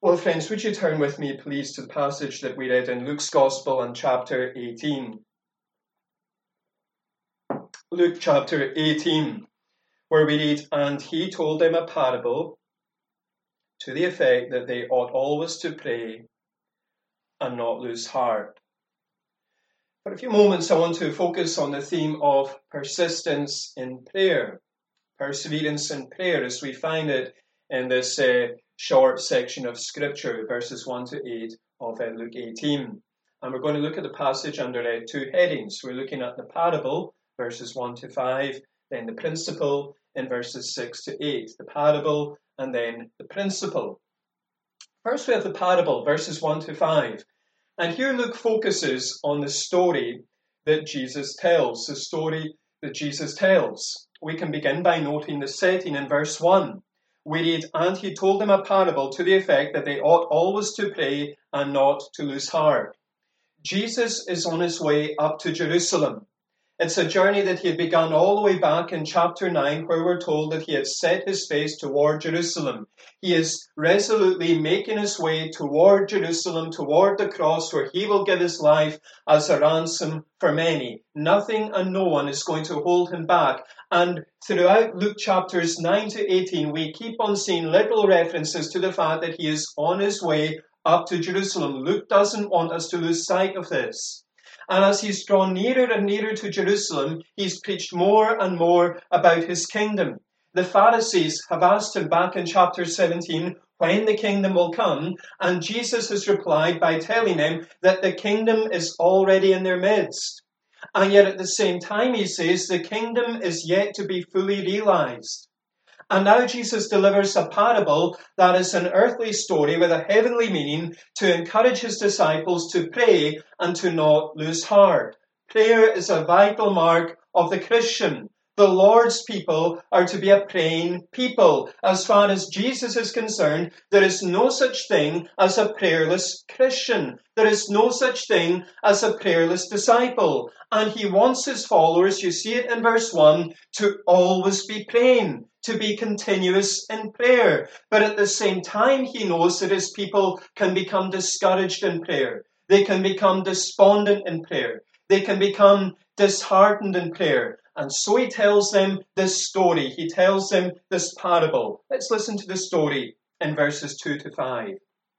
Well, friends, would you turn with me, please, to the passage that we read in Luke's Gospel and chapter 18. Luke chapter 18, where we read, "And he told them a parable to the effect that they ought always to pray and not lose heart." For a few moments, I want to focus on the theme of persistence in prayer, perseverance in prayer, as we find it in this short section of Scripture, verses 1 to 8 of Luke 18. And we're going to look at the passage under two headings. We're looking at the parable, verses 1 to 5, then the principle in verses 6 to 8. The parable and then the principle. First, we have the parable, verses 1 to 5. And here Luke focuses on the story that Jesus tells, the story that Jesus tells. We can begin by noting the setting in verse 1. We read, "And he told them a parable to the effect that they ought always to pray and not to lose heart." Jesus is on his way up to Jerusalem. It's a journey that he had begun all the way back in chapter 9, where we're told that he had set his face toward Jerusalem. He is resolutely making his way toward Jerusalem, toward the cross, where he will give his life as a ransom for many. Nothing and no one is going to hold him back. And throughout Luke chapters 9 to 18, we keep on seeing little references to the fact that he is on his way up to Jerusalem. Luke doesn't want us to lose sight of this. And as he's drawn nearer and nearer to Jerusalem, he's preached more and more about his kingdom. The Pharisees have asked him back in chapter 17 when the kingdom will come, and Jesus has replied by telling them that the kingdom is already in their midst. And yet at the same time, he says the kingdom is yet to be fully realized. And now Jesus delivers a parable that is an earthly story with a heavenly meaning to encourage his disciples to pray and to not lose heart. Prayer is a vital mark of the Christian. The Lord's people are to be a praying people. As far as Jesus is concerned, there is no such thing as a prayerless Christian. There is no such thing as a prayerless disciple. And he wants his followers, you see it in verse 1, to always be praying, to be continuous in prayer. But at the same time, he knows that his people can become discouraged in prayer. They can become despondent in prayer. They can become disheartened in prayer. And so he tells them this story. He tells them this parable. Let's listen to the story in verses 2 to 5.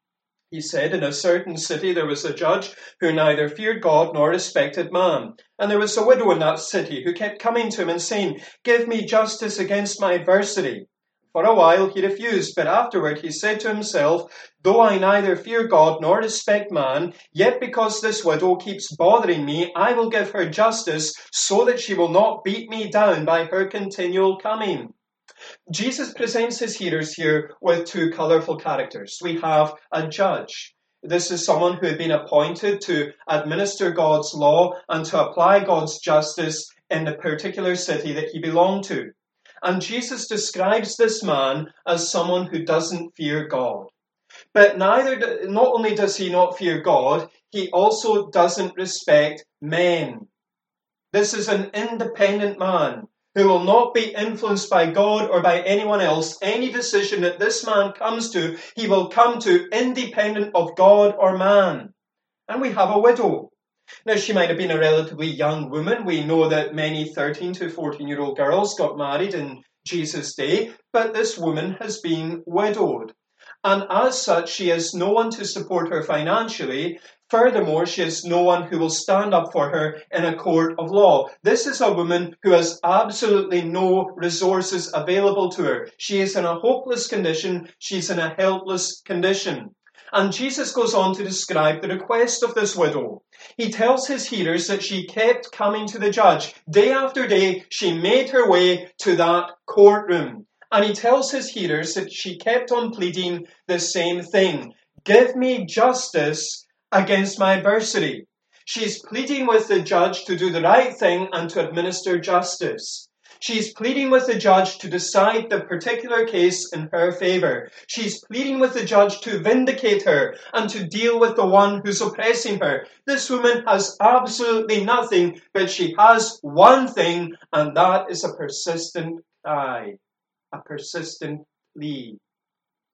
He said, "In a certain city there was a judge who neither feared God nor respected man. And there was a widow in that city who kept coming to him and saying, 'Give me justice against my adversary.' For a while he refused, but afterward he said to himself, 'Though I neither fear God nor respect man, yet because this widow keeps bothering me, I will give her justice so that she will not beat me down by her continual coming.'" Jesus presents his hearers here with two colourful characters. We have a judge. This is someone who had been appointed to administer God's law and to apply God's justice in the particular city that he belonged to. And Jesus describes this man as someone who doesn't fear God. But not only does he not fear God, he also doesn't respect men. This is an independent man who will not be influenced by God or by anyone else. Any decision that this man comes to, he will come to independent of God or man. And we have a widow. Now, she might have been a relatively young woman. We know that many 13 to 14-year-old girls got married in Jesus' day, but this woman has been widowed. And as such, she has no one to support her financially. Furthermore, she has no one who will stand up for her in a court of law. This is a woman who has absolutely no resources available to her. She is in a hopeless condition. She's in a helpless condition. And Jesus goes on to describe the request of this widow. He tells his hearers that she kept coming to the judge. Day after day, she made her way to that courtroom. And he tells his hearers that she kept on pleading the same thing. "Give me justice against my adversary." She's pleading with the judge to do the right thing and to administer justice. She's pleading with the judge to decide the particular case in her favor. She's pleading with the judge to vindicate her and to deal with the one who's oppressing her. This woman has absolutely nothing, but she has one thing, and that is a persistent cry, a persistent plea.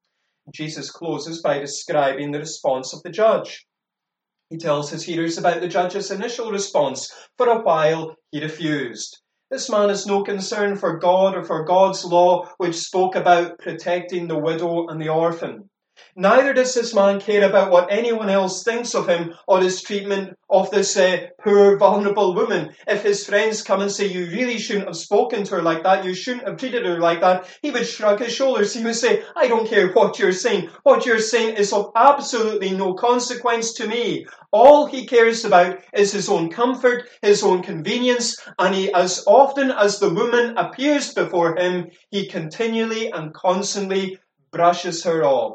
Jesus closes by describing the response of the judge. He tells his hearers about the judge's initial response. For a while, he refused. This man has no concern for God or for God's law, which spoke about protecting the widow and the orphan. Neither does this man care about what anyone else thinks of him or his treatment of this poor, vulnerable woman. If his friends come and say, you really shouldn't have spoken to her like that, you shouldn't have treated her like that, he would shrug his shoulders. He would say, I don't care what you're saying. What you're saying is of absolutely no consequence to me. All he cares about is his own comfort, his own convenience, and he, as often as the woman appears before him, he continually and constantly brushes her off.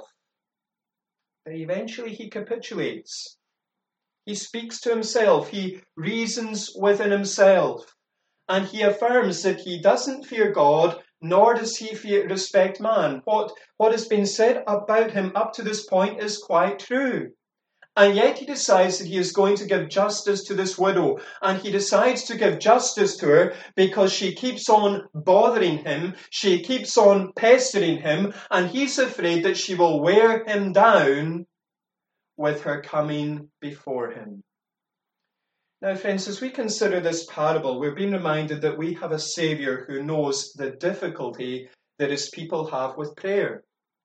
But eventually he capitulates. He speaks to himself. He reasons within himself. And he affirms that he doesn't fear God, nor does he respect man. What has been said about him up to this point is quite true. And yet he decides that he is going to give justice to this widow. And he decides to give justice to her because she keeps on bothering him. She keeps on pestering him. And he's afraid that she will wear him down with her coming before him. Now, friends, as we consider this parable, we're being reminded that we have a Saviour who knows the difficulty that his people have with prayer.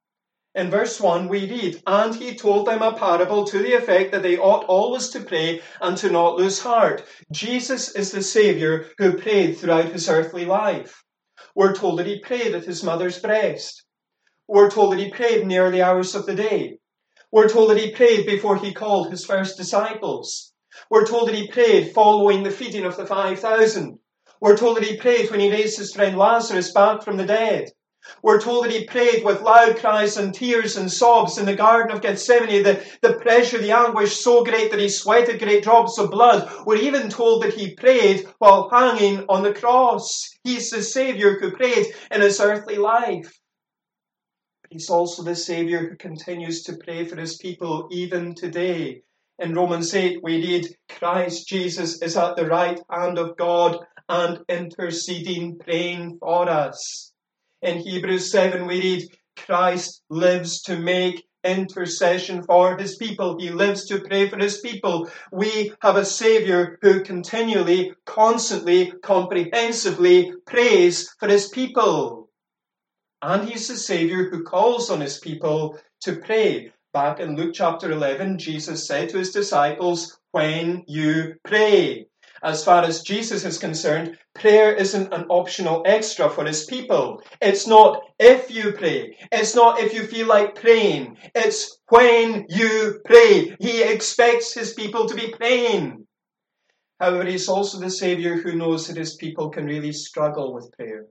In verse 1 we read, and he told them a parable to the effect that they ought always to pray and to not lose heart. Jesus is the Saviour who prayed throughout his earthly life. We're told that he prayed at his mother's breast. We're told that he prayed in the early hours of the day. We're told that he prayed before he called his first disciples. We're told that he prayed following the feeding of the 5,000. We're told that he prayed when he raised his friend Lazarus back from the dead. We're told that he prayed with loud cries and tears and sobs in the Garden of Gethsemane, the pressure, the anguish so great that he sweated great drops of blood. We're even told that he prayed while hanging on the cross. He's the Saviour who prayed in his earthly life. But he's also the Saviour who continues to pray for his people even today. In Romans 8 we read, Christ Jesus is at the right hand of God and interceding, praying for us. In Hebrews 7 we read, Christ lives to make intercession for his people. He lives to pray for his people. We have a Saviour who continually, constantly, comprehensively prays for his people. And he's the Saviour who calls on his people to pray. Back in Luke chapter 11, Jesus said to his disciples, when you pray. As far as Jesus is concerned, prayer isn't an optional extra for his people. It's not if you pray. It's not if you feel like praying. It's when you pray. He expects his people to be praying. However, he's also the Saviour who knows that his people can really struggle with prayer.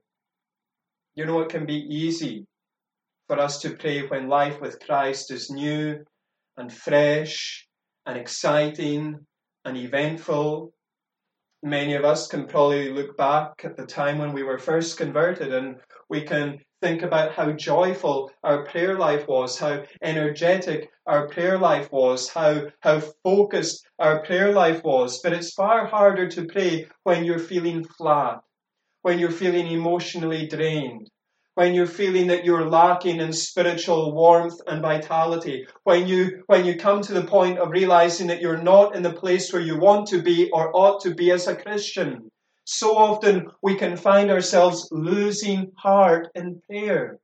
You know, it can be easy for us to pray when life with Christ is new and fresh and exciting and eventful. Many of us can probably look back at the time when we were first converted and we can think about how joyful our prayer life was, how energetic our prayer life was, how focused our prayer life was. But it's far harder to pray when you're feeling flat, when you're feeling emotionally drained, when you're feeling that you're lacking in spiritual warmth and vitality, when you come to the point of realizing that you're not in the place where you want to be or ought to be as a Christian. So often we can find ourselves losing heart in prayer.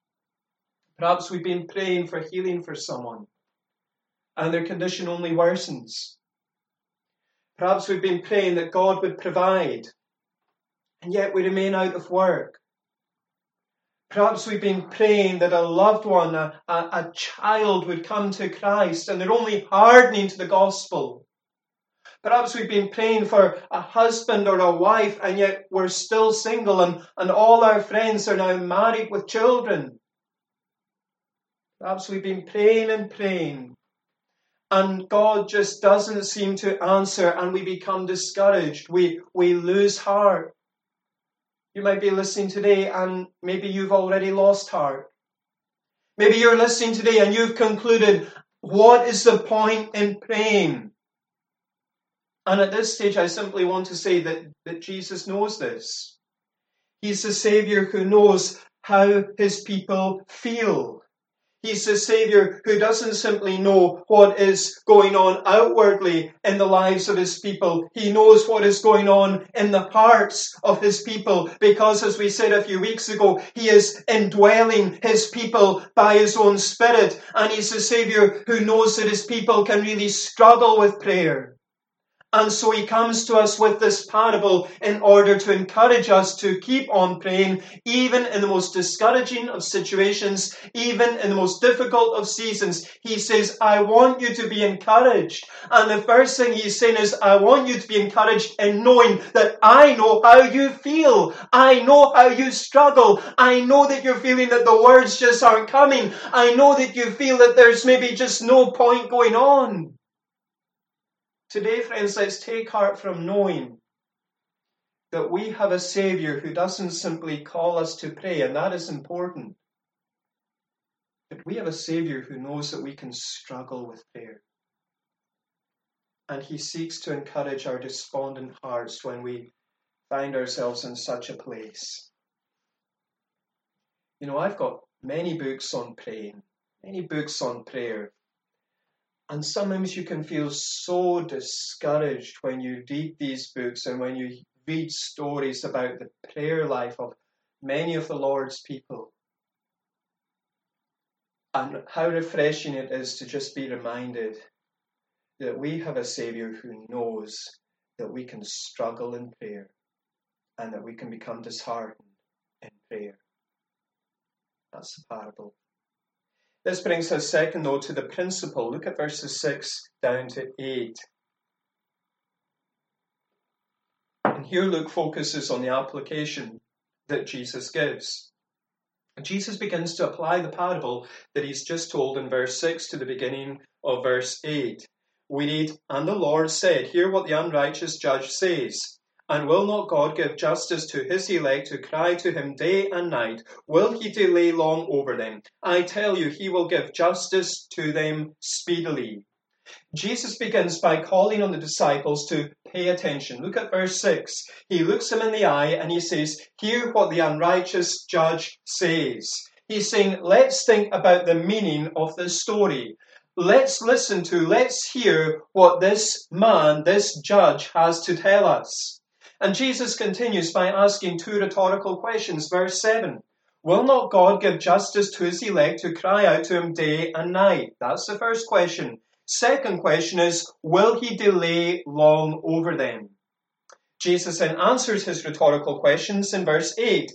Perhaps we've been praying for healing for someone and their condition only worsens. Perhaps we've been praying that God would provide and yet we remain out of work. Perhaps we've been praying that a loved one, a child would come to Christ and they're only hardening to the gospel. Perhaps we've been praying for a husband or a wife and yet we're still single and all our friends are now married with children. Perhaps we've been praying and praying and God just doesn't seem to answer and we become discouraged. We lose heart. You might be listening today and maybe you've already lost heart. Maybe you're listening today and you've concluded, what is the point in praying? And at this stage, I simply want to say that Jesus knows this. He's the Saviour who knows how his people feel. He's the Saviour who doesn't simply know what is going on outwardly in the lives of his people. He knows what is going on in the hearts of his people, because, as we said a few weeks ago, he is indwelling his people by his own Spirit. And he's the Saviour who knows that his people can really struggle with prayer. And so he comes to us with this parable in order to encourage us to keep on praying, even in the most discouraging of situations, even in the most difficult of seasons. He says, I want you to be encouraged. And the first thing he's saying is, I want you to be encouraged in knowing that I know how you feel. I know how you struggle. I know that you're feeling that the words just aren't coming. I know that you feel that there's maybe just no point going on. Today, friends, let's take heart from knowing that we have a Saviour who doesn't simply call us to pray, and that is important. But we have a Saviour who knows that we can struggle with prayer. And he seeks to encourage our despondent hearts when we find ourselves in such a place. You know, I've got many books on praying, many books on prayer. And sometimes you can feel so discouraged when you read these books and when you read stories about the prayer life of many of the Lord's people. And how refreshing it is to just be reminded that we have a Saviour who knows that we can struggle in prayer and that we can become disheartened in prayer. That's the parable. This brings us second, though, to the principle. Look at verses 6 down to 8. And here Luke focuses on the application that Jesus gives. And Jesus begins to apply the parable that he's just told in verse 6 to the beginning of verse 8. We read, And the Lord said, Hear what the unrighteous judge says. And will not God give justice to his elect who cry to him day and night? Will he delay long over them? I tell you, he will give justice to them speedily. Jesus begins by calling on the disciples to pay attention. Look at verse 6. He looks them in the eye and he says, Hear what the unrighteous judge says. He's saying, let's think about the meaning of this story. Let's hear what this man, this judge, has to tell us. And Jesus continues by asking two rhetorical questions. Verse 7, Will not God give justice to his elect who cry out to him day and night? That's the first question. Second question is, will he delay long over them? Jesus then answers his rhetorical questions in verse 8.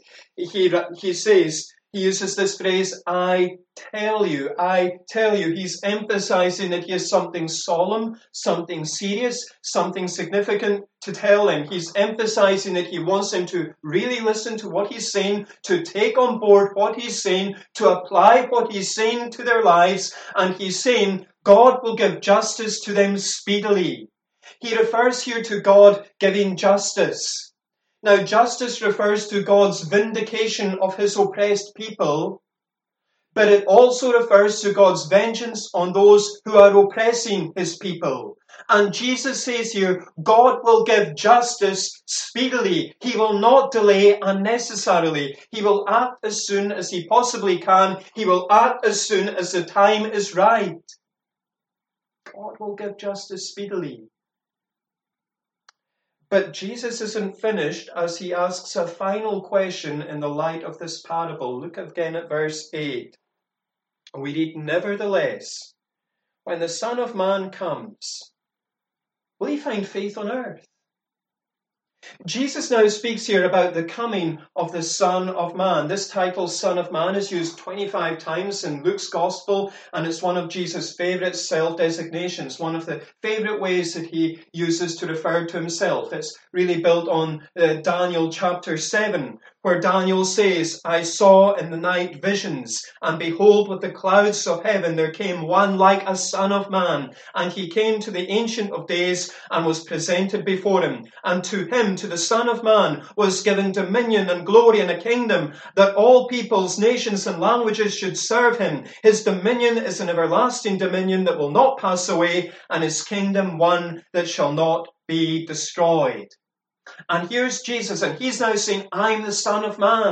He uses this phrase, I tell you. He's emphasizing that he has something solemn, something serious, something significant to tell them. He's emphasizing that he wants them to really listen to what he's saying, to take on board what he's saying, to apply what he's saying to their lives. And he's saying, God will give justice to them speedily. He refers here to God giving justice. Now, justice refers to God's vindication of his oppressed people, but it also refers to God's vengeance on those who are oppressing his people. And Jesus says here, God will give justice speedily. He will not delay unnecessarily. He will act as soon as he possibly can. He will act as soon as the time is right. God will give justice speedily. But Jesus isn't finished as he asks a final question in the light of this parable. Look again at verse 8. We read, Nevertheless, when the Son of Man comes, will he find faith on earth? Jesus now speaks here about the coming of the Son of Man. This title, Son of Man, is used 25 times in Luke's Gospel, and it's one of Jesus' favourite self-designations, one of the favourite ways that he uses to refer to himself. It's really built on Daniel chapter 7, where Daniel says, I saw in the night visions, and behold, with the clouds of heaven there came one like a son of man, and he came to the Ancient of Days and was presented before him. And to him, to the Son of Man, was given dominion and glory and a kingdom, that all peoples, nations, and languages should serve him. His dominion is an everlasting dominion that will not pass away, and his kingdom one that shall not be destroyed. And here's Jesus, and he's now saying, I'm the Son of Man.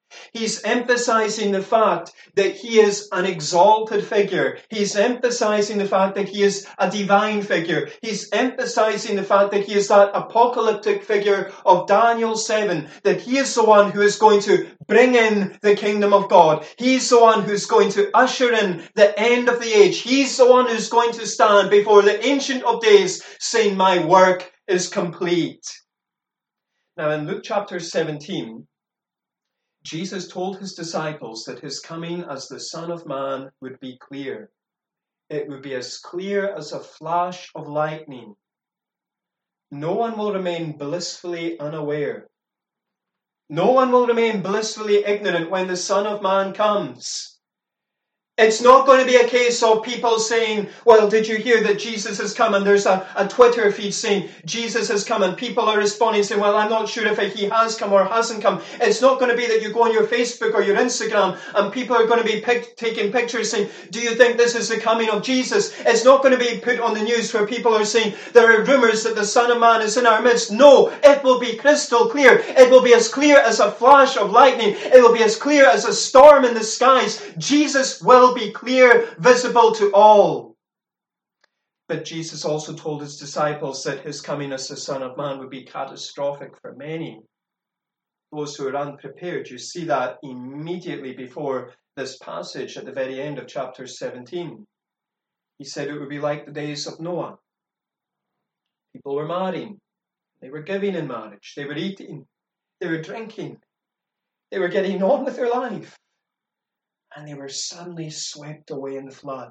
He's emphasizing the fact that he is an exalted figure. He's emphasizing the fact that he is a divine figure. He's emphasizing the fact that he is that apocalyptic figure of Daniel 7, that he is the one who is going to bring in the kingdom of God. He's the one who's going to usher in the end of the age. He's the one who's going to stand before the Ancient of Days saying, my work is complete. Now in Luke chapter 17, Jesus told his disciples that his coming as the Son of Man would be clear. It would be as clear as a flash of lightning. No one will remain blissfully unaware. No one will remain blissfully ignorant when the Son of Man comes. It's not going to be a case of people saying, well, did you hear that Jesus has come? And there's a Twitter feed saying Jesus has come, and people are responding saying, well, I'm not sure if he has come or hasn't come. It's not going to be that you go on your Facebook or your Instagram and people are going to be taking pictures saying, do you think this is the coming of Jesus? It's not going to be put on the news where people are saying there are rumors that the Son of Man is in our midst. No, it will be crystal clear. It will be as clear as a flash of lightning. It will be as clear as a storm in the skies. Jesus will be clear, visible to all. But Jesus also told his disciples that his coming as the Son of Man would be catastrophic for many. Those who are unprepared. You see that immediately before this passage at the very end of chapter 17. He said it would be like the days of Noah. People were marrying. They were giving in marriage. They were eating. They were drinking. They were getting on with their life. And they were suddenly swept away in the flood.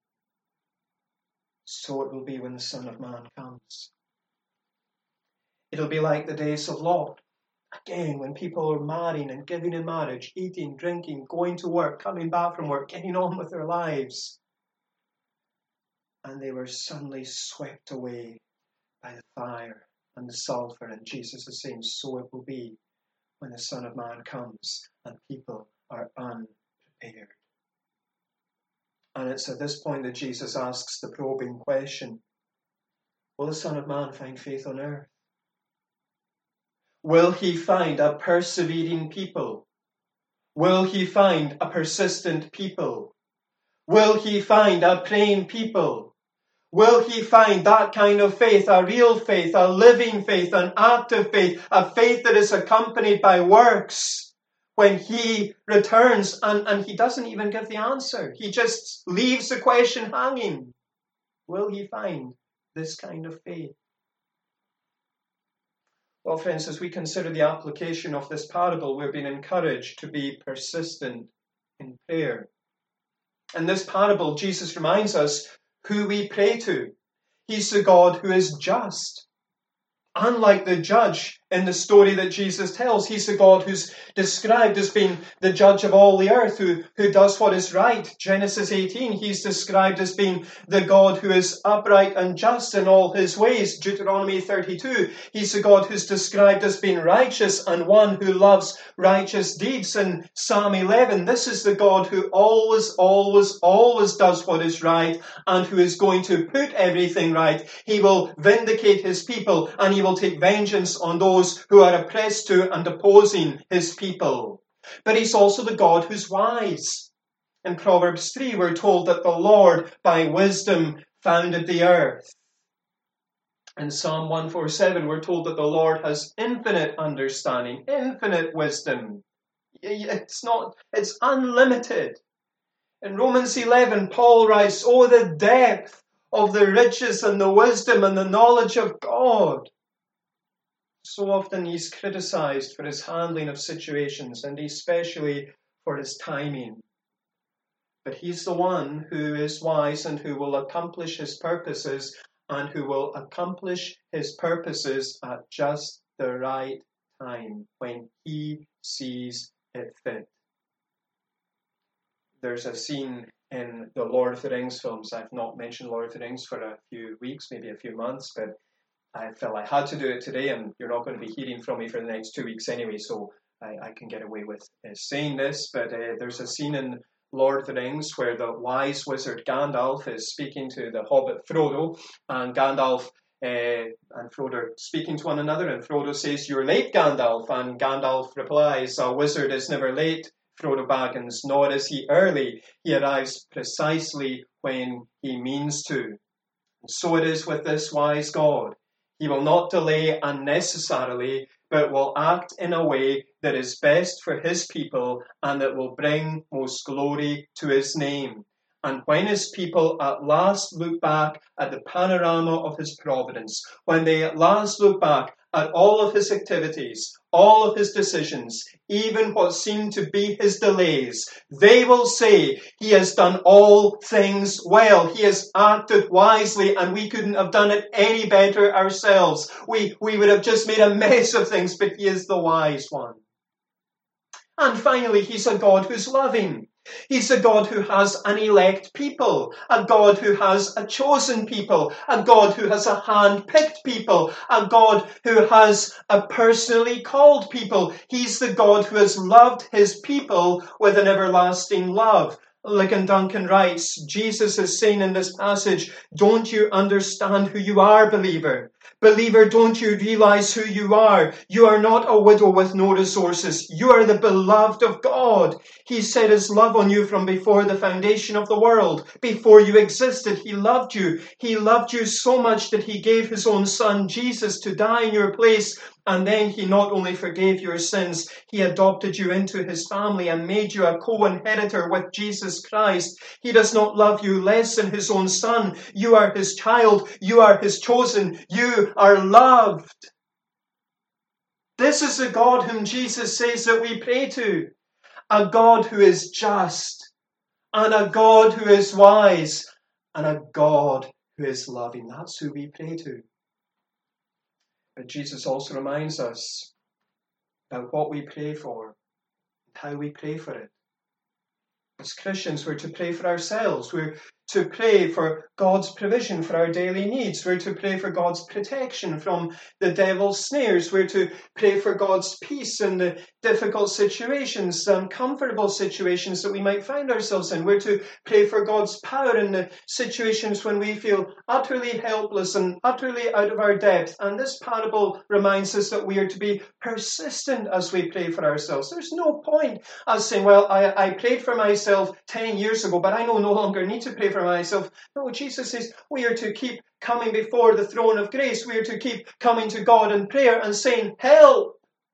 So it will be when the Son of Man comes. It'll be like the days of Lot. Again, when people are marrying and giving in marriage, eating, drinking, going to work, coming back from work, getting on with their lives. And they were suddenly swept away by the fire and the sulfur. And Jesus is saying, so it will be when the Son of Man comes and people are unprepared. And it's at this point that Jesus asks the probing question, will the Son of Man find faith on earth? Will he find a persevering people? Will he find a persistent people? Will he find a praying people? Will he find that kind of faith, a real faith, a living faith, an active faith, a faith that is accompanied by works when he returns? And he doesn't even give the answer. He just leaves the question hanging. Will he find this kind of faith? Well, friends, as we consider the application of this parable, we're being encouraged to be persistent in prayer. In this parable, Jesus reminds us who we pray to. He's the God who is just. Unlike the judge in the story that Jesus tells, he's the God who's described as being the judge of all the earth, who does what is right. Genesis 18, he's described as being the God who is upright and just in all his ways. Deuteronomy 32, he's the God who's described as being righteous and one who loves righteous deeds. In Psalm 11, this is the God who always does what is right and who is going to put everything right. He will vindicate his people and he will take vengeance on those who are oppressed to and opposing his people. But he's also the God who's wise. In Proverbs 3, we're told that the Lord by wisdom founded the earth. In Psalm 147, we're told that the Lord has infinite understanding, infinite wisdom. It's unlimited. In Romans 11, Paul writes, oh, the depth of the riches and the wisdom and the knowledge of God. So often he's criticized for his handling of situations and especially for his timing. But he's the one who is wise and who will accomplish his purposes and who will accomplish his purposes at just the right time when he sees it fit. There's a scene in the Lord of the Rings films. I've not mentioned Lord of the Rings for a few weeks, maybe a few months, but I felt I had to do it today, and you're not going to be hearing from me for the next 2 weeks anyway, so I can get away with saying this. But there's a scene in Lord of the Rings where the wise wizard Gandalf is speaking to the hobbit Frodo, and Gandalf and Frodo are speaking to one another, and Frodo says, "You're late, Gandalf," and Gandalf replies, "A wizard is never late, Frodo Baggins, nor is he early. He arrives precisely when he means to." And so it is with this wise God. He will not delay unnecessarily, but will act in a way that is best for his people and that will bring most glory to his name. And when his people at last look back at the panorama of his providence, when they at last look back at all of his activities, all of his decisions, even what seemed to be his delays, they will say, "He has done all things well. He has acted wisely, and we couldn't have done it any better ourselves. We would have just made a mess of things, but he is the wise one." And finally, he's a God who's loving. He's a God who has an elect people, a God who has a chosen people, a God who has a hand-picked people, a God who has a personally called people. He's the God who has loved his people with an everlasting love. Ligon Duncan writes, Jesus is saying in this passage, "Don't you understand who you are, believer? Believer, don't you realize who you are? You are not a widow with no resources. You are the beloved of God. He set his love on you from before the foundation of the world. Before you existed, he loved you. He loved you so much that he gave his own son, Jesus, to die in your place. And then he not only forgave your sins, he adopted you into his family and made you a co-inheritor with Jesus Christ. He does not love you less than his own son. You are his child. You are his chosen. You are loved." This is the God whom Jesus says that we pray to. A God who is just, and a God who is wise, and a God who is loving. That's who we pray to. But Jesus also reminds us about what we pray for and how we pray for it. As Christians, we're to pray for ourselves. We're to pray for God's provision for our daily needs. We're to pray for God's protection from the devil's snares. We're to pray for God's peace in the difficult situations, uncomfortable situations that we might find ourselves in. We're to pray for God's power in the situations when we feel utterly helpless and utterly out of our depth. And this parable reminds us that we are to be persistent as we pray for ourselves. There's no point us saying, "Well, I prayed for myself 10 years ago, but I no longer need to pray for myself." No, Jesus says we are to keep coming before the throne of grace. We are to keep coming to God in prayer and saying, "Help."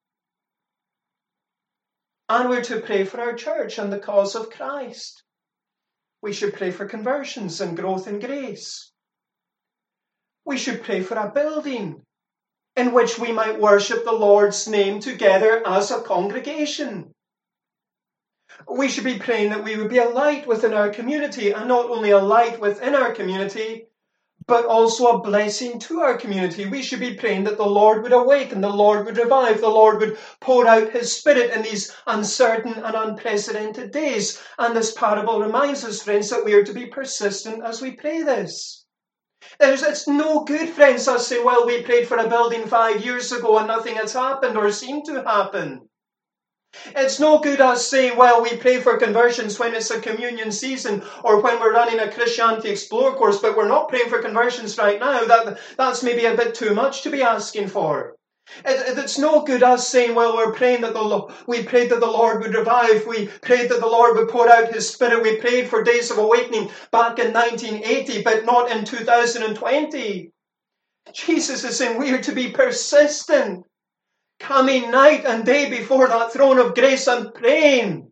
And we're to pray for our church and the cause of Christ. We should pray for conversions and growth in grace. We should pray for a building in which we might worship the Lord's name together as a congregation. We should be praying that we would be a light within our community, and not only a light within our community, but also a blessing to our community. We should be praying that the Lord would awaken, the Lord would revive, the Lord would pour out his Spirit in these uncertain and unprecedented days. And this parable reminds us, friends, that we are to be persistent as we pray this. It's no good, friends, us saying, "Well, we prayed for a building 5 years ago and nothing has happened or seemed to happen." It's no good us saying, "Well, we pray for conversions when it's a communion season or when we're running a Christianity Explore course, but we're not praying for conversions right now." That's maybe a bit too much to be asking for. It's no good us saying, "Well, we prayed that the Lord would revive. We prayed that the Lord would pour out his Spirit. We prayed for Days of Awakening back in 1980, but not in 2020. Jesus is saying we are to be persistent, coming night and day before that throne of grace and praying.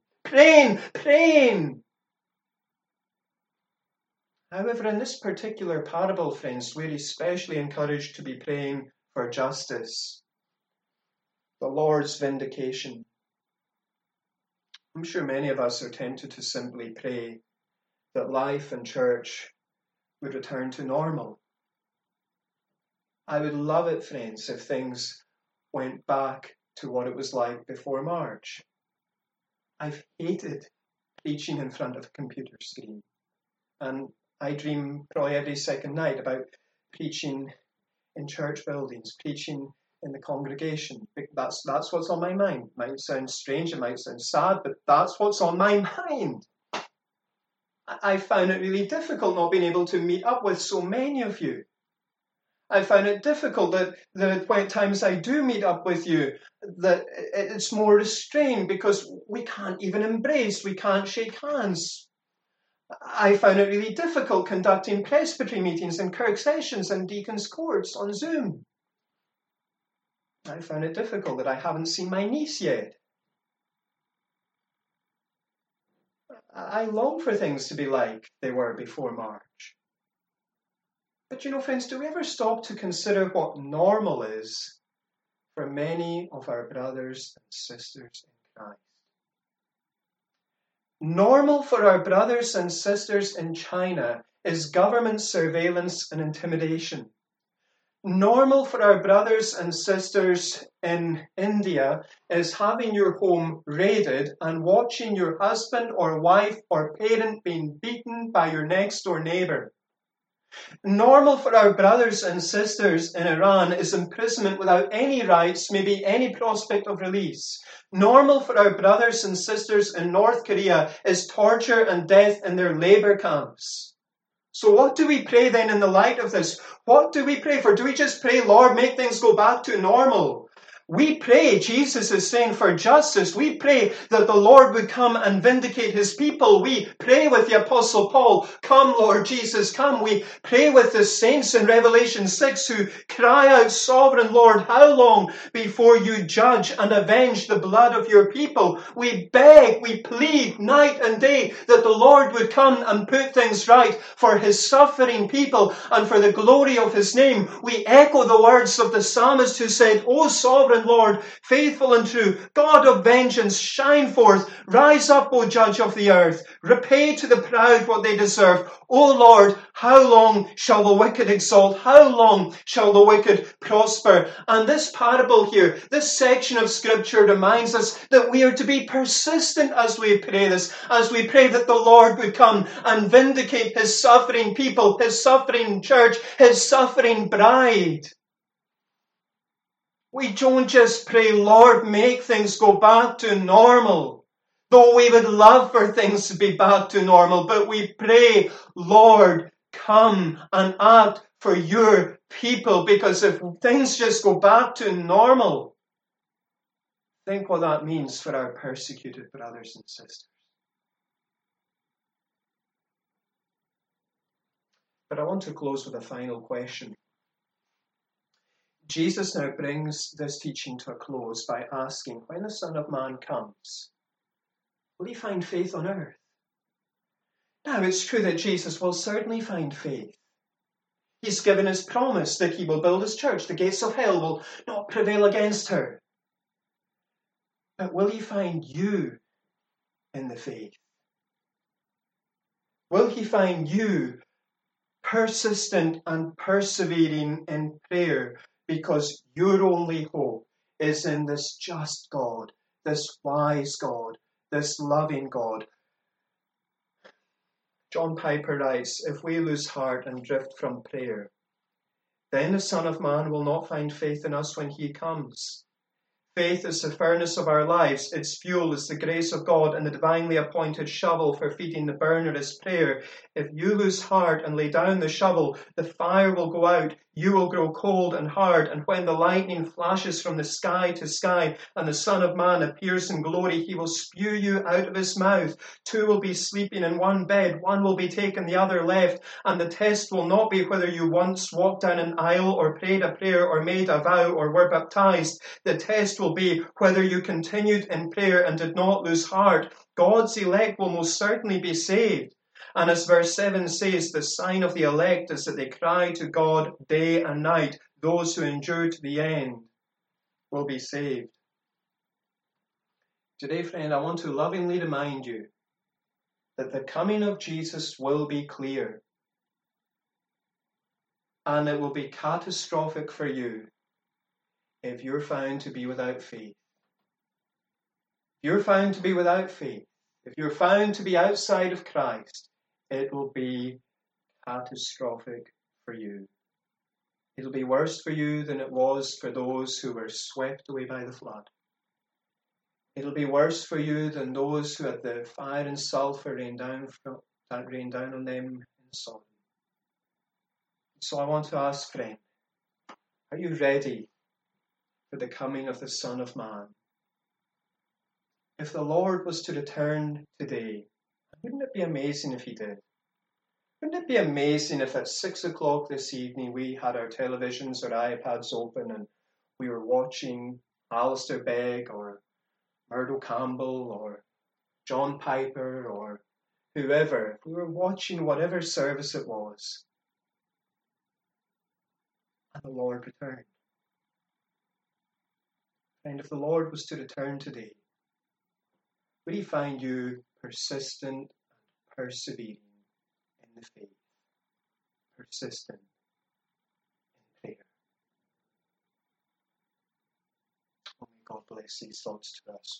However, in this particular parable, friends, we're especially encouraged to be praying for justice, the Lord's vindication. I'm sure many of us are tempted to simply pray that life and church would return to normal. I would love it, friends, if things went back to what it was like before March. I've hated preaching in front of a computer screen. And I dream probably every second night about preaching in church buildings, preaching in the congregation. That's what's on my mind. It might sound strange, it might sound sad, but that's what's on my mind. I found it really difficult not being able to meet up with so many of you. I found it difficult that when times I do meet up with you, that it's more restrained because we can't even embrace, we can't shake hands. I found it really difficult conducting presbytery meetings and Kirk sessions and deacons' courts on Zoom. I found it difficult that I haven't seen my niece yet. I long for things to be like they were before March. But friends, do we ever stop to consider what normal is for many of our brothers and sisters in Christ? Normal for our brothers and sisters in China is government surveillance and intimidation. Normal for our brothers and sisters in India is having your home raided and watching your husband or wife or parent being beaten by your next door neighbor. Normal for our brothers and sisters in Iran is imprisonment without any rights, maybe any prospect of release. Normal for our brothers and sisters in North Korea is torture and death in their labor camps. So what do we pray then in the light of this? What do we pray for? Do we just pray, Lord, make things go back to normal? We pray, Jesus is saying, for justice. We pray that the Lord would come and vindicate his people. We pray with the Apostle Paul, come, Lord Jesus, come. We pray with the saints in Revelation 6 who cry out, Sovereign Lord, how long before you judge and avenge the blood of your people? We beg, we plead night and day that the Lord would come and put things right for his suffering people and for the glory of his name. We echo the words of the psalmist who said, O Sovereign Lord, faithful and true, God of vengeance, shine forth. Rise up, O Judge of the earth. Repay to the proud what they deserve. O Lord, how long shall the wicked exalt? How long shall the wicked prosper? And this parable here, this section of Scripture reminds us that we are to be persistent as we pray this, as we pray that the Lord would come and vindicate his suffering people, his suffering church, his suffering bride. We don't just pray, Lord, make things go back to normal. Though we would love for things to be back to normal, but we pray, Lord, come and act for your people. Because if things just go back to normal, think what that means for our persecuted brothers and sisters. But I want to close with a final question. Jesus now brings this teaching to a close by asking, when the Son of Man comes, will he find faith on earth? Now, it's true that Jesus will certainly find faith. He's given his promise that he will build his church. The gates of hell will not prevail against her. But will he find you in the faith? Will he find you persistent and persevering in prayer? Because your only hope is in this just God, this wise God, this loving God. John Piper writes, if we lose heart and drift from prayer, then the Son of Man will not find faith in us when he comes. Faith is the furnace of our lives. Its fuel is the grace of God, and the divinely appointed shovel for feeding the burner is prayer. If you lose heart and lay down the shovel, the fire will go out. You will grow cold and hard, and when the lightning flashes from the sky to sky, and the Son of Man appears in glory, he will spew you out of his mouth. Two will be sleeping in one bed, one will be taken, the other left, and the test will not be whether you once walked down an aisle, or prayed a prayer, or made a vow, or were baptized. The test will be whether you continued in prayer and did not lose heart. God's elect will most certainly be saved. And as verse 7 says, the sign of the elect is that they cry to God day and night. Those who endure to the end will be saved. Today, friend, I want to lovingly remind you that the coming of Jesus will be clear. And it will be catastrophic for you if you're found to be without faith. If you're found to be without faith, if you're found to be outside of Christ, it will be catastrophic for you. It'll be worse for you than it was for those who were swept away by the flood. It'll be worse for you than those who had the fire and sulfur rain down on them in Sodom. So I want to ask, friend, Are you ready for the coming of the Son of Man? If the Lord was to return today, wouldn't it be amazing if he did? Wouldn't it be amazing if at 6 o'clock this evening we had our televisions or iPads open and we were watching Alistair Begg or Murdo Campbell or John Piper or whoever, if we were watching whatever service it was, and the Lord returned? And if the Lord was to return today, would he find you persistent and persevering in the faith, persistent in prayer? Oh, may God bless these thoughts to us.